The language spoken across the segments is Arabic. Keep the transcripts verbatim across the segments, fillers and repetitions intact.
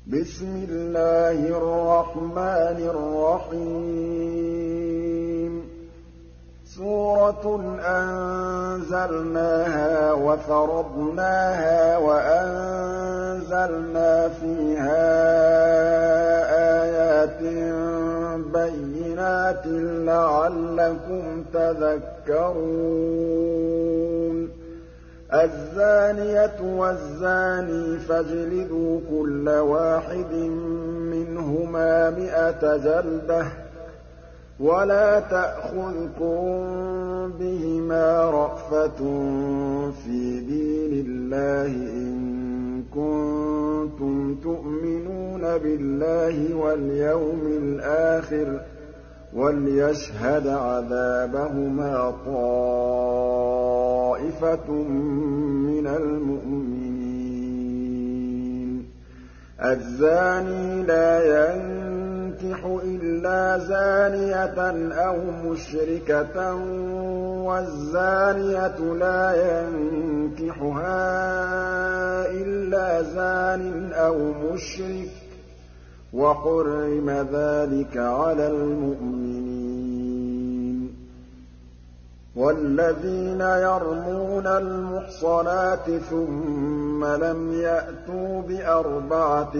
بسم الله الرحمن الرحيم سورة أنزلناها وفرضناها وأنزلنا فيها آيات بينات لعلكم تذكرون الزانية والزاني فاجلدوا كل واحد منهما مئة جلدة ولا تأخذكم بهما رأفة في دين الله إن كنتم تؤمنون بالله واليوم الآخر وليشهد عذابهما طائفة من المؤمنين الزاني لا ينكح إلا زانية أو مشركة والزانية لا ينكحها إلا زان أو مشرك وحرم ذلك على المؤمنين والذين يرمون المحصنات ثم لم يأتوا بأربعة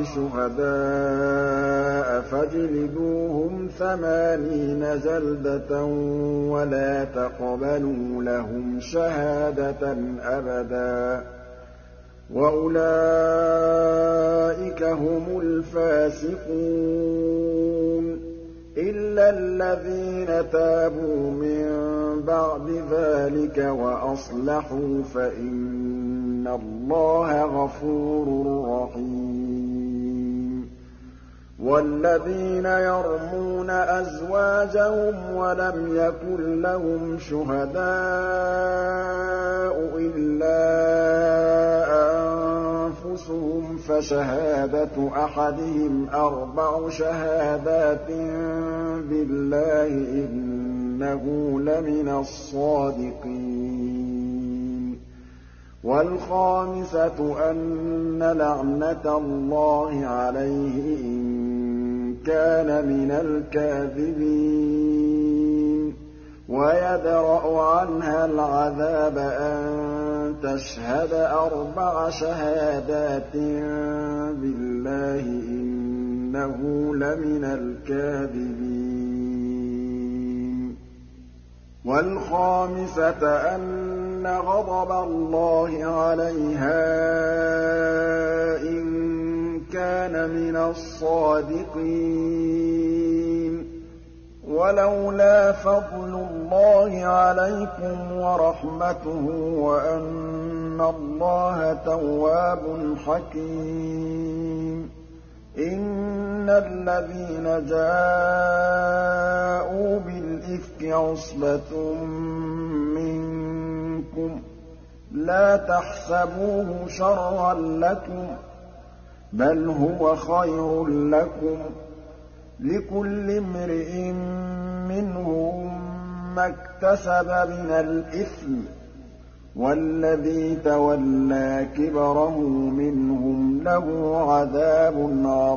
شهداء فاجلدوهم ثمانين جلدة ولا تقبلوا لهم شهادة أبدا وأولئك هم الفاسقون إلا الذين تابوا من بعد ذلك وأصلحوا فإن الله غفور رحيم والذين يرمون أزواجهم ولم يكن لهم شهداء إلا أنفسهم فشهادة أحدهم أربع شهادات بالله إنه لمن الصادقين والخامسة أن لعنة الله عليه إن كان من الكاذبين ويدرأ عنها العذاب أن تشهد أربع شهادات بالله إنه لمن الكاذبين والخامسة أن غضب الله عليها إن كان من الصادقين ولولا فضل الله عليكم ورحمته وأن الله تواب حكيم إن الذين جاءوا بالإفك عصبة منكم لا تحسبوه شرا لكم بل هو خير لكم لكل امرئ منهم ما اكتسب من الإثم والذي تولى كبره منهم له عذاب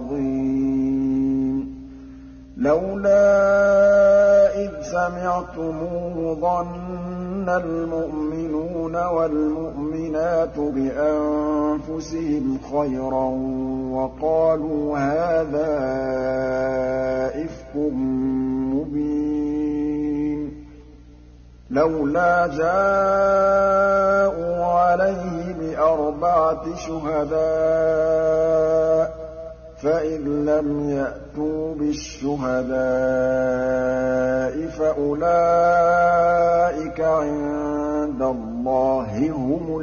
عظيم لولا إذ سمعتموه ظن المؤمنون والمؤمنات بأنفسهم خيرا وقالوا هذا إفك مبين لولا جاءوا عليه بأربعة شهداء فإذ لم يأتوا بالشهداء فأولئك عند الله هم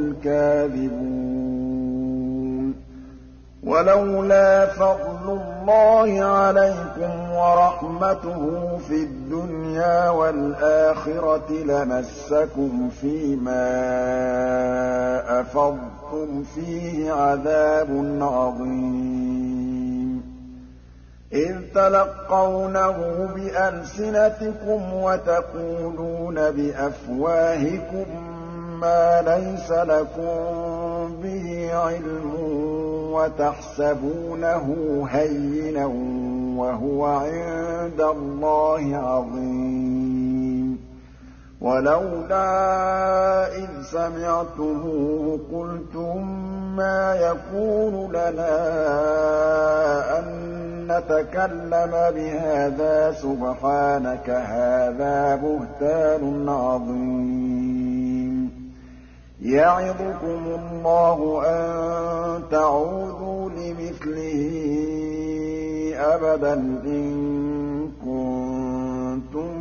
الكاذبون ولولا فضل الله عليكم ورحمته في الدنيا والآخرة لمسكم فيما أفضتم فيه عذاب عظيم إذ تلقونه بألسنتكم وتقولون بأفواهكم ما ليس لكم به علم وتحسبونه هينا وهو عند الله عظيم ولولا إذ سمعتموه قلتم ما يكون لنا أن نتكلم بهذا سبحانك هذا بهتان عظيم يعظكم الله أن تعودوا لمثله أبدا إن كنتم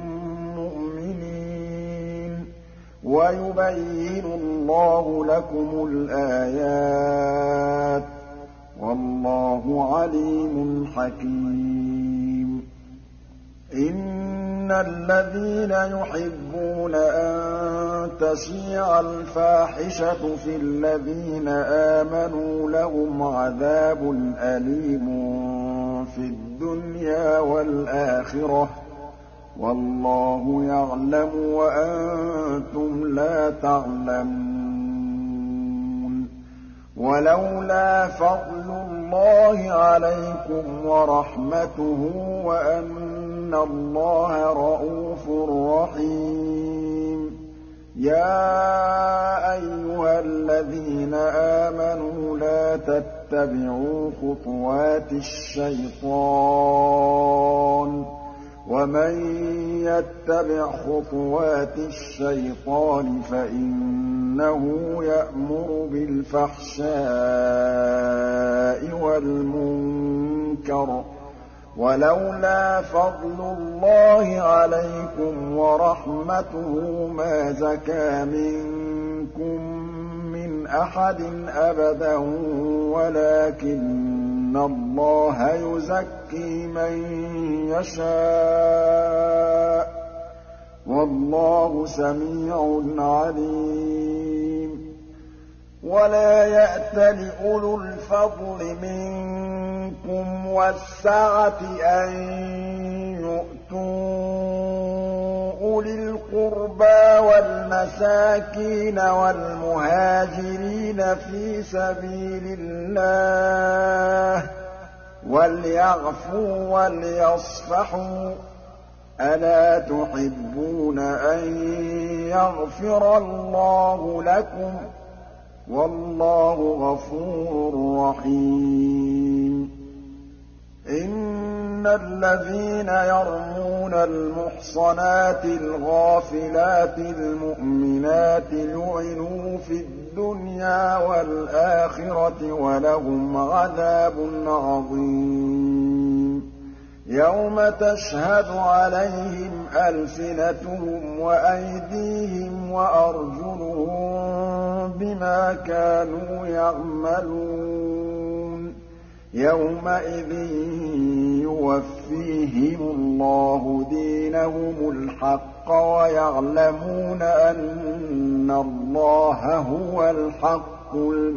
مؤمنين ويبين الله لكم الآيات والله عليم حكيم إن الذين يحبون أن تشيع الفاحشة في الذين آمنوا لهم عذاب أليم في الدنيا والآخرة والله يعلم وأنتم لا تعلمون ولولا فضل الله عليكم ورحمته وأن الله رءوف رحيم يا أيها الذين آمنوا لا تتبعوا خطوات الشيطان ومن يتبع خطوات الشيطان فإنه يأمر بالفحشاء والمنكر ولولا فضل الله عليكم ورحمته ما زكى منكم من أحد أبدا ولكن الله يزكي من يشاء والله سميع عليم ولا يأتل أولو الفضل منكم والسعة أن يؤتوا أولي القربى والمساكين والمهاجرين في سبيل الله وليعفوا وليصفحوا ألا تحبون أن يغفر الله لكم والله غفور رحيم إن الذين يرمون المحصنات الغافلات المؤمنات لعنوا في الدنيا والآخرة ولهم عذاب عظيم يوم تشهد عليهم ألسنتهم وأيديهم وأرجلهم بما كانوا يعملون يومئذ يوفيهم الله دينهم الحق ويعلمون أن الله هو الحق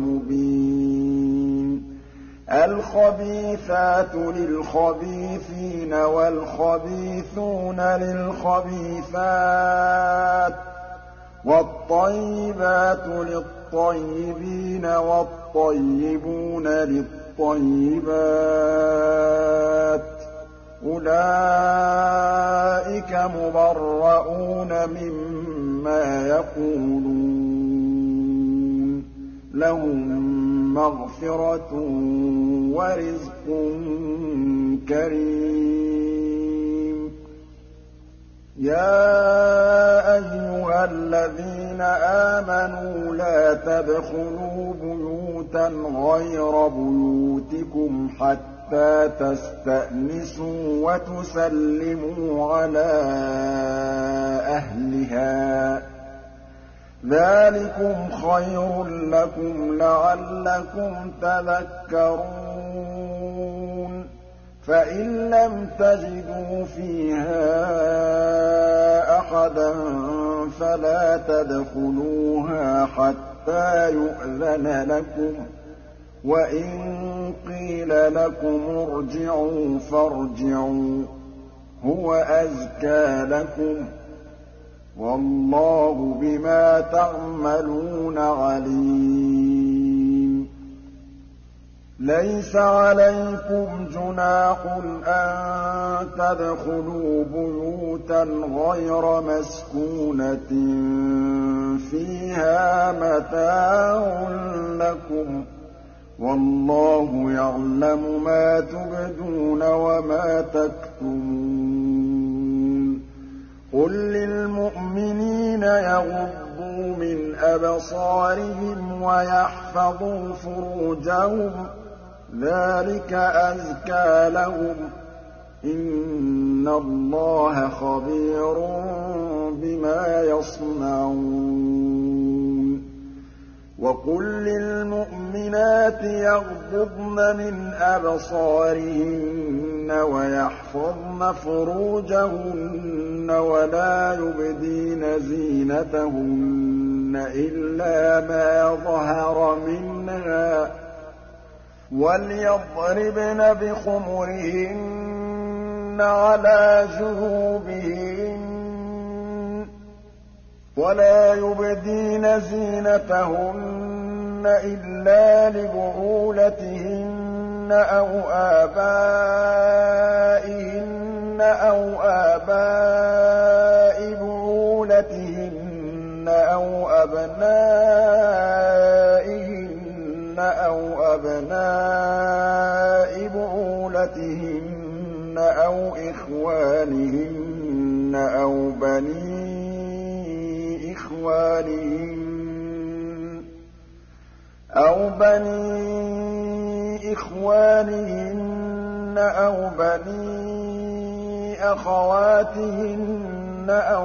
المبين الخبيثات للخبيثين والخبيثون للخبيثات والطيبات للطيبين والطيبون للطيبات أولئك مبرؤون مما يقولون لهم مغفرة ورزق كريم يا أيها الذين آمنوا لا تدخلوا بيوتا غير بيوتكم حتى تستأنسوا وتسلموا على أهلها ذلكم خير لكم لعلكم تذكرون فإن لم تجدوا فيها أحدا فلا تدخلوها حتى يؤذن لكم وإن قيل لكم ارجعوا فارجعوا هو أزكى لكم والله بما تعملون عليم لَيْسَ عَلَيْكُمْ جُنَاحٌ أَن تَدْخُلُوا بُيُوتًا غَيْرَ مَسْكُونَةٍ فِيهَا مَتَاعٌ لَّكُمْ ۚ وَاللَّهُ يَعْلَمُ مَا تُبْدُونَ وَمَا تَكْتُمُونَ قُل لِّلْمُؤْمِنِينَ يَغُضُّوا مِنْ أَبْصَارِهِمْ وَيَحْفَظُوا فُرُوجَهُمْ ۚ ذَٰلِكَ أَزْكَىٰ لَهُمْ ۗ إِنَّ اللَّهَ خَبِيرٌ بِمَا يَصْنَعُونَ وَقُل لِّلْمُؤْمِنَاتِ يَغْضُضْنَ مِنْ أَبْصَارِهِنَّ وَيَحْفَظْنَ فُرُوجَهُنَّ وَلَا يُبْدِينَ زِينَتَهُنَّ إِلَّا مَا ظَهَرَ مِنْهَا ۖ وَلْيَضْرِبْنَ بِخُمُرِهِنَّ عَلَىٰ جُيُوبِهِنَّ ۖ وَلَا يُبْدِينَ زِينَتَهُنَّ إِلَّا لِبُعُولَتِهِنَّ أَوْ آبَائِهِنَّ أَوْ آبَاءِ بُعُولَتِهِنَّ أَوْ أَبْنَائِهِنَّ أَوْ أَبْنَاءِ بُعُولَتِهِنَّ أَوْ إِخْوَانِهِنَّ أَوْ بَنِي إخوانهن أو بني إخوانهن أو بني أخواتهن أو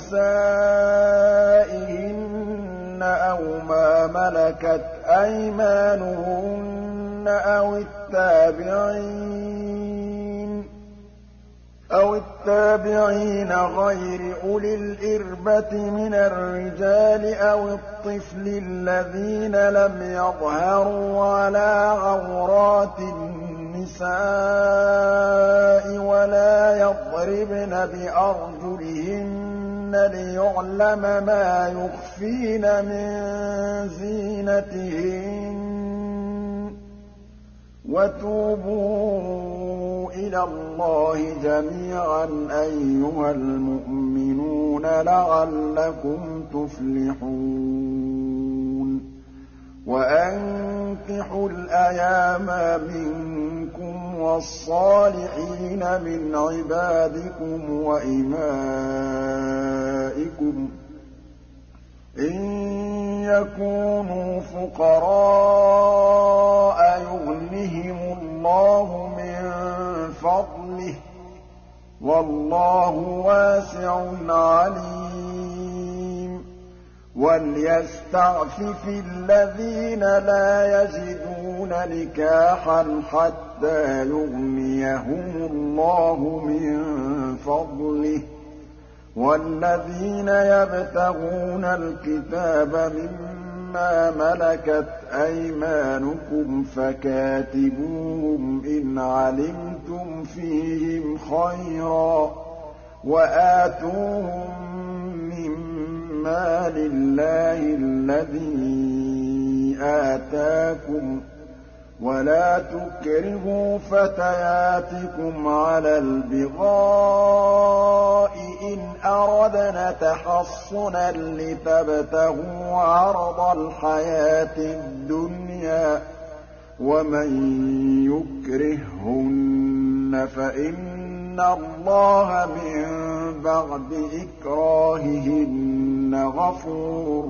نسائهن أو ما ملكت أيمانهن أو التابعين أو التابعين غير أولي الإربة من الرجال أو الطفل الذين لم يظهروا على عورات النساء ولا يضربن بأرجلهن ليعلم ما يخفين من زينتهن وتوبوا إلى الله جميعا أيها المؤمنون لعلكم تفلحون وأنكحوا الأيام منكم والصالحين من عبادكم وإمائكم إن يكونوا فقراء يغنهم الله من فضله والله واسع عليم وليستعفف الذين لا يجدون نكاحا حتى يغنيهم الله من فضله والذين يبتغون الكتاب مما ملكت أيمانكم فكاتبوهم إن علمتم فيهم خيرا وآتوهم مما لله الذي آتاكم ولا تكرهوا فتياتكم على البغاء إن أردنا تحصنا لتبتغوا عرض الحياة الدنيا ومن يكرههن فإن الله من بعد إكراههن غفور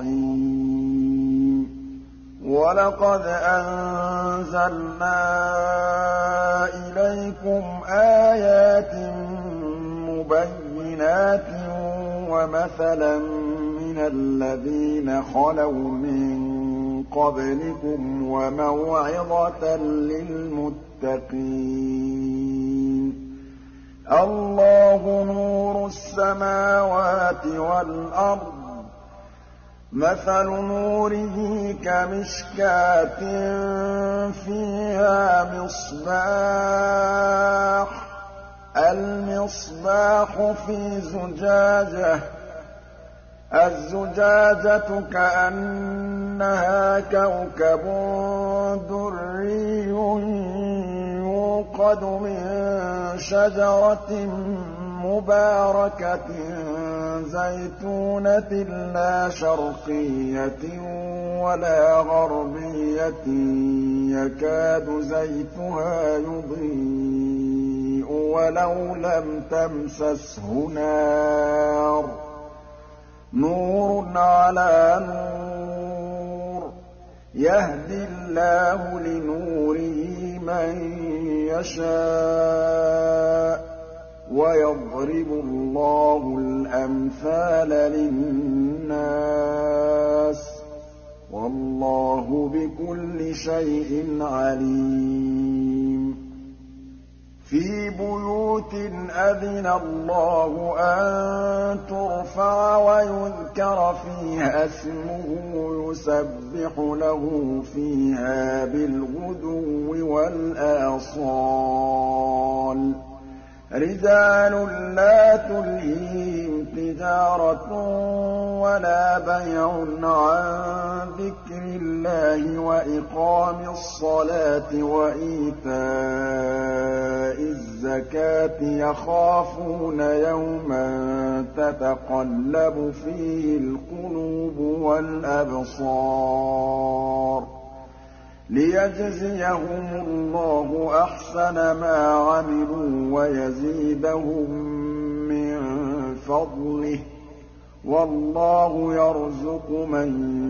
رحيم وَلَقَدْ أَنزَلْنَا إِلَيْكُمْ آيَاتٍ مُبَيِّنَاتٍ وَمَثَلًا مِّنَ الَّذِينَ خَلَوْا مِن قَبْلِكُمْ وَمَوْعِظَةً لِّلْمُتَّقِينَ اللَّهُ نُورُ السَّمَاوَاتِ وَالْأَرْضِ مَثَلُ نُورِهِ كَمِشْكَاةٍ فِيهَا مِصْبَاحٌ الْمِصْبَاحُ فِي زُجَاجَةٍ الزُّجَاجَةُ كَأَنَّهَا كَوْكَبٌ دُرِّيٌّ يُوقَدُ مِن شَجَرَةٍ مُّبَارَكَةٍ زَيْتُونَةٍ لَّا شَرْقِيَّةٍ وَلَا غَرْبِيَّةٍ يَكَادُ زَيْتُهَا يُضِيءُ وَلَوْ لَمْ تَمْسَسْهُ نَارٌ ۚ نُّورٌ عَلَىٰ نُورٍ ۗ يَهْدِي اللَّهُ لِنُورِهِ مَن يَشَاءُ ۚ وَيَضْرِبُ اللَّهُ الْأَمْثَالَ لِلنَّاسِ ۗ وَاللَّهُ بِكُلِّ شَيْءٍ عَلِيمٌ فِي بُيُوتٍ أَذِنَ اللَّهُ أَن تُرْفَعَ وَيُذْكَرَ فِيهَا اسْمُهُ يُسَبِّحُ لَهُ فِيهَا بِالْغُدُوِّ وَالْآصَالِ ۚ رِجَالٌ لَّا تُلْهِيهِمْ تِجَارَةٌ وَلَا بَيْعٌ عَن ذِكْرِ اللَّهِ وَإِقَامِ الصَّلَاةِ وَإِيتَاءِ الزَّكَاةِ يَخَافُونَ يَوْمًا تَتَقَلَّبُ فِيهِ الْقُلُوبُ وَالْأَبْصَارُ لِيَجْزِيَهُمُ اللَّهُ أَحْسَنَ مَا عَمِلُوا وَيَزِيدَهُم مِّن فَضْلِهِ ۗ وَاللَّهُ يَرْزُقُ مَن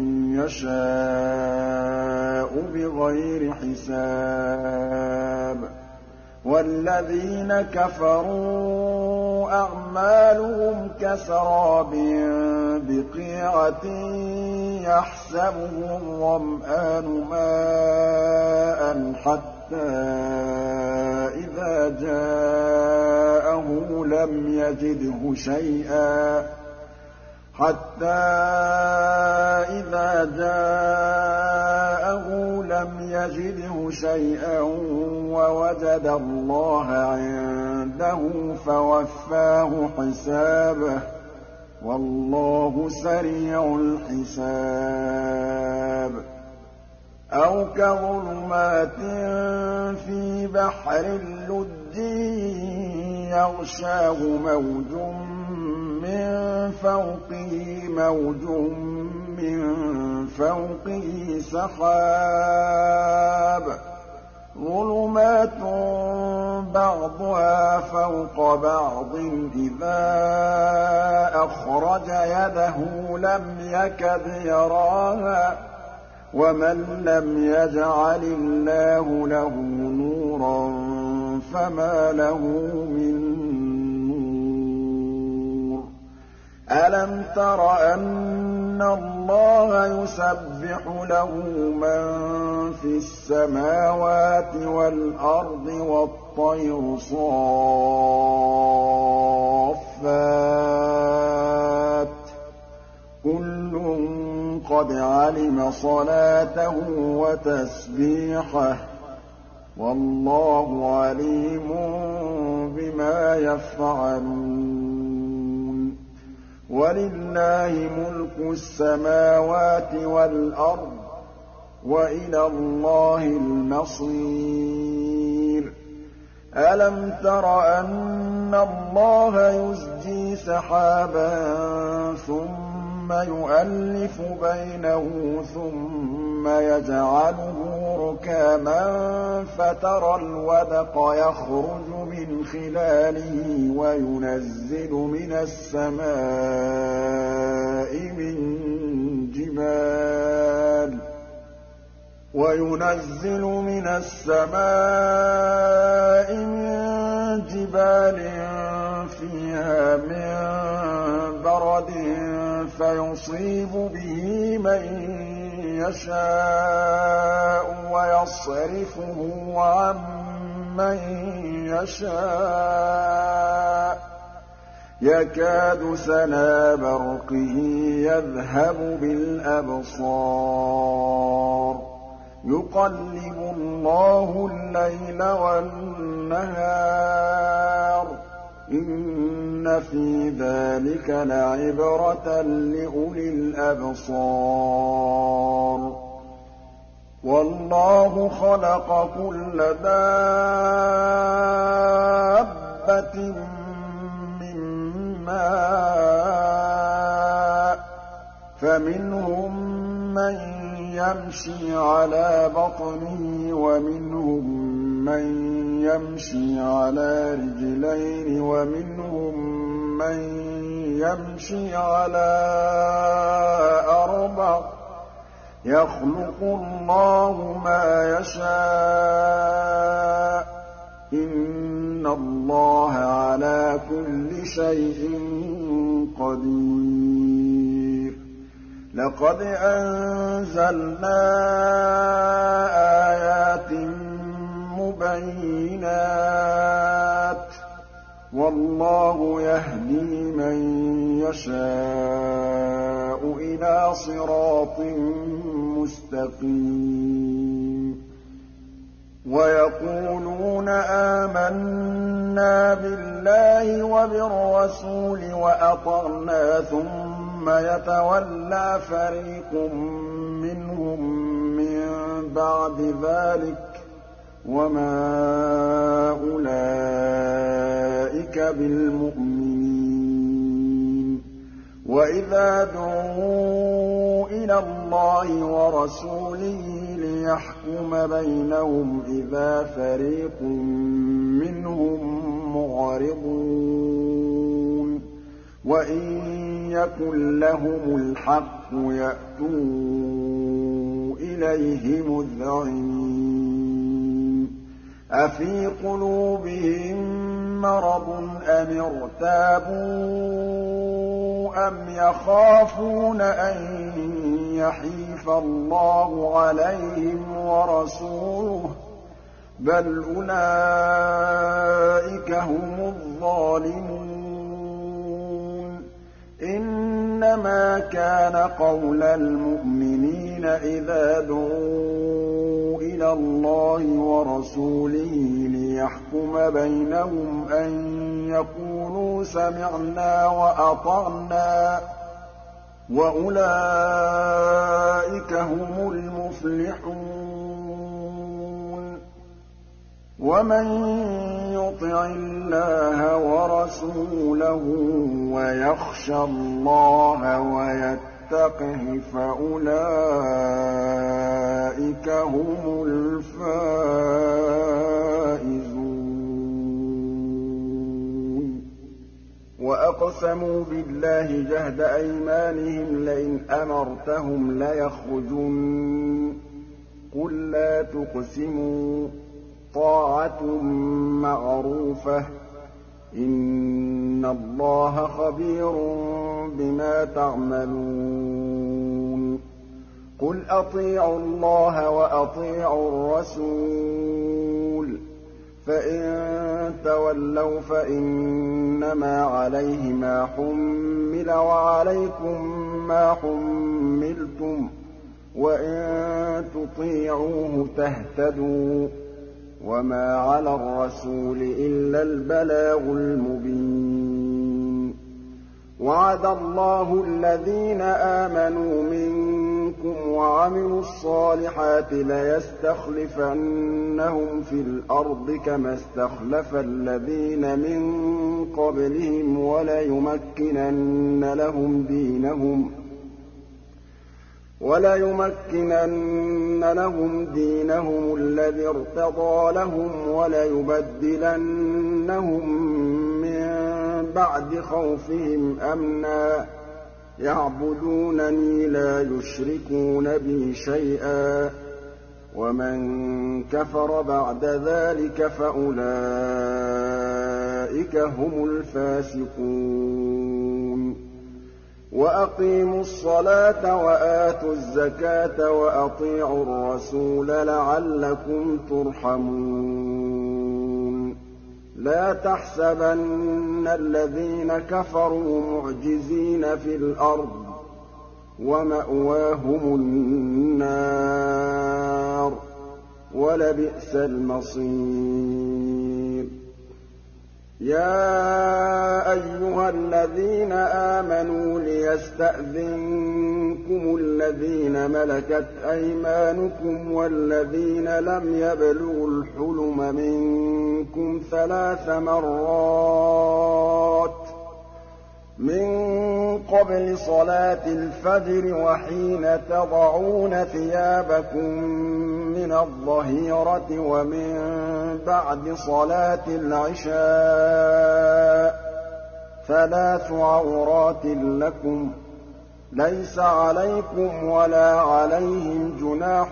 يَشَاءُ بِغَيْرِ حِسَابٍ وَالَّذِينَ كَفَرُوا أَعْمَالُهُمْ كَسَرَابٍ بِقِيعَةٍ يَحْسَبُهُ الظَّمْآنُ مَاءً حَتَّىٰ إِذَا جَاءَهُ لَمْ يَجِدْهُ شَيْئًا حَتَّىٰ إِذَا جَاءَهُ لَمْ يَجِدْهُ شَيْئًا وَوَجَدَ اللَّهَ عِندَهُ فَوَفَّاهُ حِسَابَهُ ۗ وَاللَّهُ سَرِيعُ الْحِسَابِ أَوْ كَظُلُمَاتٍ فِي بَحْرٍ لُّجِّيٍّ يَغْشَاهُ مَوْجٌ مِّن فَوْقِهِ مَوْجٌ مِّن فَوْقِهِ سَحَابٌ ۚ ظُلُمَاتٌ بَعْضُهَا فَوْقَ بَعْضٍ إِذَا أَخْرَجَ يَدَهُ لَمْ يَكَدْ يَرَاهَا ۗ وَمَن لَّمْ يَجْعَلِ اللَّهُ لَهُ نُورًا فَمَا لَهُ مِن نُّورٍ أَلَمْ تَرَ أَنَّ اللَّهَ يُسَبِّحُ لَهُ مَن فِي السَّمَاوَاتِ وَالْأَرْضِ وَالطَّيْرُ صَافَّاتٍ ۖ كُلٌّ قَدْ عَلِمَ صَلَاتَهُ وَتَسْبِيحَهُ ۗ وَاللَّهُ عَلِيمٌ بِمَا يَفْعَلُونَ وَلِلَّهِ مُلْكُ السَّمَاوَاتِ وَالْأَرْضِ ۖ وَإِلَى اللَّهِ الْمَصِيرُ أَلَمْ تَرَ أَنَّ اللَّهَ يُزْجِي سَحَابًا ثُمَّ يُؤَلِّفُ بَيْنَهُ ثُمَّ يَجْعَلُهُ رُكَامًا فَتَرَى الْوَدْقَ يَخْرُجُ مِنْ خِلَالِهِ وَيُنَزِّلُ مِنَ السَّمَاءِ مِن جِبَالٍ وَيُنَزِّلُ مِنَ السَّمَاءِ مِن جِبَالٍ فِيهَا مِن بَرَدٍ فَيُصِيبُ بِهِ مَن يَشَاءُ وَيَصْرِفُهُ عَن مَّن يَشَاءُ يَكَادُ سَنَا بَرْقِهِ يَذْهَبُ بِالْأَبْصَارِ يُقَلِّبُ اللَّهُ اللَّيْلَ وَالنَّهَارَ إِنَّ فِي ذَٰلِكَ لَعِبْرَةً لِّأُولِي الْأَبْصَارِ وَاللَّهُ خَلَقَ كُلَّ دَابَّةٍ مِّن مَّاءٍ ۖ فَمِنْهُم مَّن يَمْشِي عَلَىٰ بَطْنِهِ وَمِنْهُم مَّن يَمْشِي عَلَىٰ رِجْلَيْنِ وَمِنْهُم مَّن يَمْشِي عَلَىٰ أَرْبَعٍ ۚ يَخْلُقُ اللَّهُ مَا يَشَاءُ ۚ إِنَّ اللَّهَ عَلَىٰ كُلِّ شَيْءٍ قَدِيرٌ لَقَدْ أَنزَلْنَا آيَاتٍ مُّبَيِّنَاتٍ ۚ وَاللَّهُ يَهْدِي مَن يَشَاءُ إِلَىٰ صِرَاطٍ مُّسْتَقِيمٍ وَيَقُولُونَ آمَنَّا بِاللَّهِ وَبِالرَّسُولِ وَأَطَعْنَا ثُمَّ يَتَوَلَّىٰ فَرِيقٌ مِّنْهُم مِّن بَعْدِ ذَٰلِكَ ۚ وَمَا أُولَٰئِكَ بِالْمُؤْمِنِينَ وَإِذَا دُعُوا إِلَى اللَّهِ وَرَسُولِهِ لِيَحْكُمَ بَيْنَهُمْ إِذَا فَرِيقٌ مِّنْهُم مُّعْرِضُونَ وَإِن يَكُن لَّهُمُ الْحَقُّ يَأْتُوا إِلَيْهِ مُذْعِنِينَ أَفِي قُلُوبِهِم مَّرَضٌ أَمِ ارْتَابُوا أَمْ يَخَافُونَ أَن يَحِيفَ اللَّهُ عَلَيْهِمْ وَرَسُولُهُ ۚ بَلْ أُولَٰئِكَ هُمُ الظَّالِمُونَ إِنَّمَا كَانَ قَوْلَ الْمُؤْمِنِينَ إِذَا دُعُوا إِلَى اللَّهِ وَرَسُولِهِ لِيَحْكُمَ بَيْنَهُمْ أَن يَقُولُوا سَمِعْنَا وَأَطَعْنَا ۚ وَأُولَٰئِكَ هُمُ الْمُفْلِحُونَ وَمَن يُطِعِ اللَّهَ وَرَسُولَهُ وَيَخْشَ اللَّهَ وَيَتَّقْهِ فَأُولَٰئِكَ هُمُ الْفَائِزُونَ وَأَقْسَمُوا بِاللَّهِ جَهْدَ أَيْمَانِهِمْ لَئِنْ أَمَرْتَهُمْ لَيَخْرُجُنَّ ۖ قُل لَّا تُقْسِمُوا ۖ طَاعَةٌ مَّعْرُوفَةٌ ۚ إِنَّ اللَّهَ خَبِيرٌ بِمَا تَعْمَلُونَ قُلْ أَطِيعُوا اللَّهَ وَأَطِيعُوا الرَّسُولَ ۖ فَإِن تَوَلَّوْا فَإِنَّمَا عَلَيْهِ مَا حُمِّلَ وَعَلَيْكُم مَّا حُمِّلْتُمْ ۖ وَإِن تُطِيعُوهُ تَهْتَدُوا ۚ وَمَا عَلَى الرَّسُولِ إِلَّا الْبَلَاغُ الْمُبِينُ وَعَدَ اللَّهُ الَّذِينَ آمَنُوا مِنكُمْ وَعَمِلُوا الصَّالِحَاتِ لَيَسْتَخْلِفَنَّهُمْ فِي الْأَرْضِ كَمَا اسْتَخْلَفَ الَّذِينَ مِن قَبْلِهِمْ وَلَيُمَكِّنَنَّ لَهُمْ دِينَهُمْ وَلَيُمَكِّنَنَّ لَهُمْ دِينَهُمُ الَّذِي ارْتَضَىٰ لَهُمْ وَلَيُبَدِّلَنَّهُم مِّن بَعْدِ خَوْفِهِمْ أَمْنًا يَعْبُدُونَنِي لَا يُشْرِكُونَ بِي شَيْئًا ۚ وَمَن كَفَرَ بَعْدَ ذَٰلِكَ فَأُولَٰئِكَ هُمُ الْفَاسِقُونَ وَأَقِيمُوا الصَّلَاةَ وَآتُوا الزَّكَاةَ وَأَطِيعُوا الرَّسُولَ لَعَلَّكُمْ تُرْحَمُونَ لَا تَحْسَبَنَّ الَّذِينَ كَفَرُوا مُعْجِزِينَ فِي الْأَرْضِ ۚ وَمَأْوَاهُمُ النَّارُ ۖ وَلَبِئْسَ الْمَصِيرُ يَا أَيُّهَا الَّذِينَ آمَنُوا لِيَسْتَأْذِنكُمُ الَّذِينَ مَلَكَتْ أَيْمَانُكُمْ وَالَّذِينَ لَمْ يَبْلُغُوا الْحُلُمَ مِنكُمْ ثَلَاثَ مرات مِن قَبْلِ صَلَاةِ الْفَجْرِ وَحِينَ تَضَعُونَ ثِيَابَكُم مِّنَ الظَّهِيرَةِ وَمِن بَعْدِ صَلَاةِ الْعِشَاءِ ۚ ثَلَاثُ عَوْرَاتٍ لَّكُمْ ۚ لَيْسَ عَلَيْكُمْ وَلَا عَلَيْهِمْ جُنَاحٌ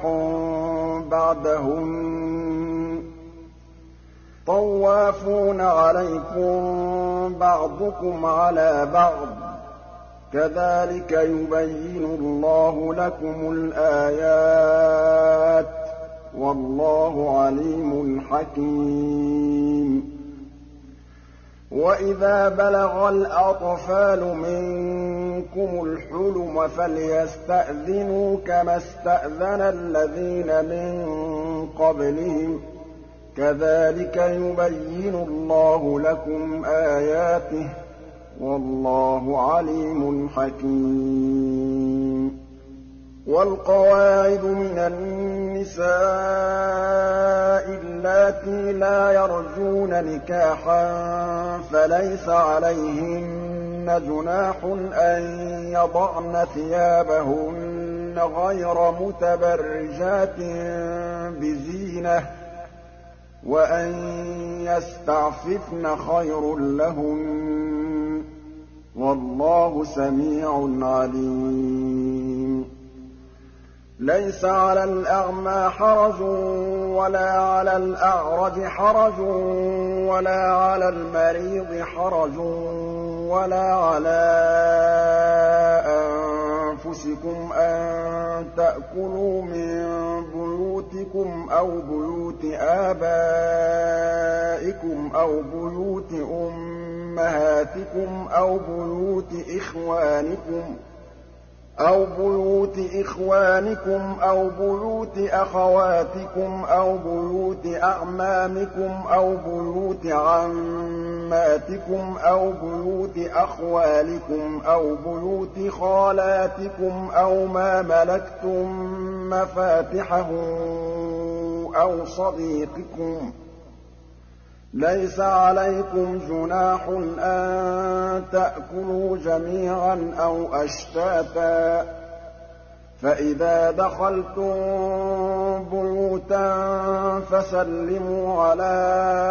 بَعْدَهُنَّ ۚ طَوَّافُونَ عَلَيْكُم بَعْضُكُمْ عَلَىٰ بَعْضٍ ۚ كَذَٰلِكَ يُبَيِّنُ اللَّهُ لَكُمُ الْآيَاتِ ۗ وَاللَّهُ عَلِيمٌ حَكِيمٌ وَإِذَا بَلَغَ الْأَطْفَالُ مِنكُمُ الْحُلُمَ فَلْيَسْتَأْذِنُوا كَمَا اسْتَأْذَنَ الَّذِينَ مِن قَبْلِهِمْ ۚ كَذَٰلِكَ يُبَيِّنُ اللَّهُ لَكُمْ آيَاتِهِ ۗ وَاللَّهُ عَلِيمٌ حَكِيمٌ وَالْقَوَاعِدُ مِنَ النِّسَاءِ اللَّاتِي لَا يَرْجُونَ نِكَاحًا فَلَيْسَ عَلَيْهِنَّ جُنَاحٌ أَن يَضَعْنَ ثِيَابَهُنَّ غَيْرَ مُتَبَرِّجَاتٍ بِزِينَةٍ ۖ وَأَن يَسْتَعْفِفْنَ خَيْرٌ لَّهُنَّ ۗ وَاللَّهُ سَمِيعٌ عَلِيمٌ لَيْسَ عَلَى الْأَعْمَىٰ حَرَجٌ وَلَا عَلَى الْأَعْرَجِ حَرَجٌ وَلَا عَلَى الْمَرِيضِ حَرَجٌ وَلَا عَلَىٰ أَنفُسِكُمْ أَن تَأْكُلُوا مِن بُيُوتِكُمْ أَوْ بُيُوتِ آبَائِكُمْ أَوْ بُيُوتِ أُمَّهَاتِكُمْ أَوْ بُيُوتِ إِخْوَانِكُمْ أَوْ بُيُوتِ إِخْوَانِكُمْ أَوْ بُيُوتِ أَخَوَاتِكُمْ أَوْ بُيُوتِ أَعْمَامِكُمْ أَوْ بُيُوتِ عَمَّاتِكُمْ أَوْ بُيُوتِ أَخْوَالِكُمْ أَوْ بُيُوتِ خَالَاتِكُمْ أَوْ مَا مَلَكْتُم مَّفَاتِحَهُ أَوْ صَدِيقِكُمْ ۚ لَيْسَ عَلَيْكُمْ جُنَاحٌ أَن تَأْكُلُوا جَمِيعًا أَوْ أَشْتَاتًا ۚ فَإِذَا دَخَلْتُم بُيُوتًا فَسَلِّمُوا عَلَىٰ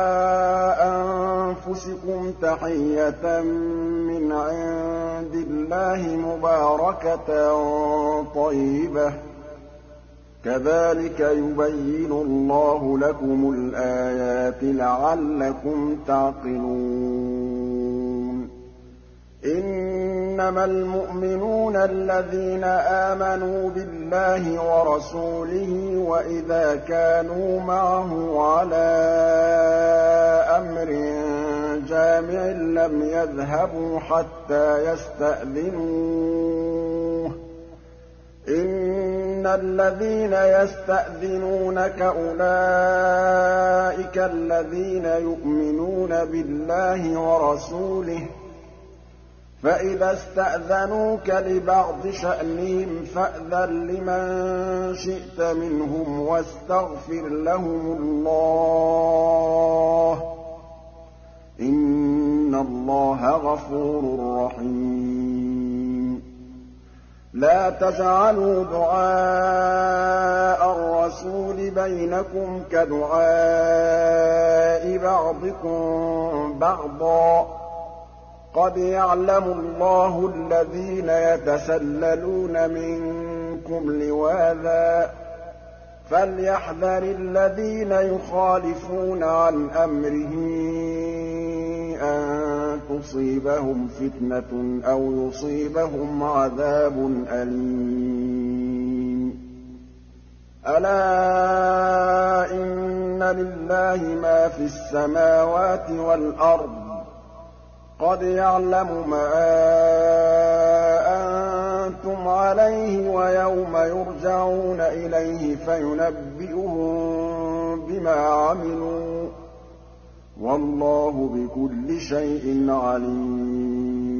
أَنفُسِكُمْ تَحِيَّةً مِّنْ عِندِ اللَّهِ مُبَارَكَةً طَيِّبَةً ۚ كَذَٰلِكَ يُبَيِّنُ اللَّهُ لَكُمُ الْآيَاتِ لَعَلَّكُمْ تَعْقِلُونَ إِنَّمَا الْمُؤْمِنُونَ الَّذِينَ آمَنُوا بِاللَّهِ وَرَسُولِهِ وَإِذَا كَانُوا مَعَهُ عَلَىٰ أَمْرٍ جَامِعٍ لَّمْ يَذْهَبُوا حَتَّىٰ يَسْتَأْذِنُوهُ ۚ إِنَّ الَّذِينَ يَسْتَأْذِنُونَكَ أُولَٰئِكَ الَّذِينَ يُؤْمِنُونَ بِاللَّهِ وَرَسُولِهِ ۚ فَإِذَا اسْتَأْذَنُوكَ لِبَعْضِ شَأْنِهِمْ فَأْذَن لِّمَن شِئْتَ مِنْهُمْ وَاسْتَغْفِرْ لَهُمُ اللَّهَ ۚ إِنَّ اللَّهَ غَفُورٌ رَّحِيمٌ لَا تَجْعَلُوا دُعَاءَ الرَّسُولِ بَيْنَكُمْ كَدُعَاءِ بَعْضِكُم بَعْضًا ۚ قَدْ يَعْلَمُ اللَّهُ الَّذِينَ يَتَسَلَّلُونَ مِنكُمْ لِوَاذًا ۚ فَلْيَحْذَرِ الَّذِينَ يُخَالِفُونَ عَنْ أَمْرِهِ أَن تُصِيبَهُمْ فِتْنَةٌ أَوْ يُصِيبَهُمْ عَذَابٌ أَلِيمٌ أَلَا إِنَّ لِلَّهِ مَا فِي السَّمَاوَاتِ وَالْأَرْضِ ۗ قَدْ يَعْلَمُ مَا أَنتُمْ عَلَيْهِ وَيَوْمَ يُرْجَعُونَ إِلَيْهِ فَيُنَبِّئُهُم بِمَا عَمِلُوا ۗ وَاللَّهُ بِكُلِّ شَيْءٍ عَلِيمٌ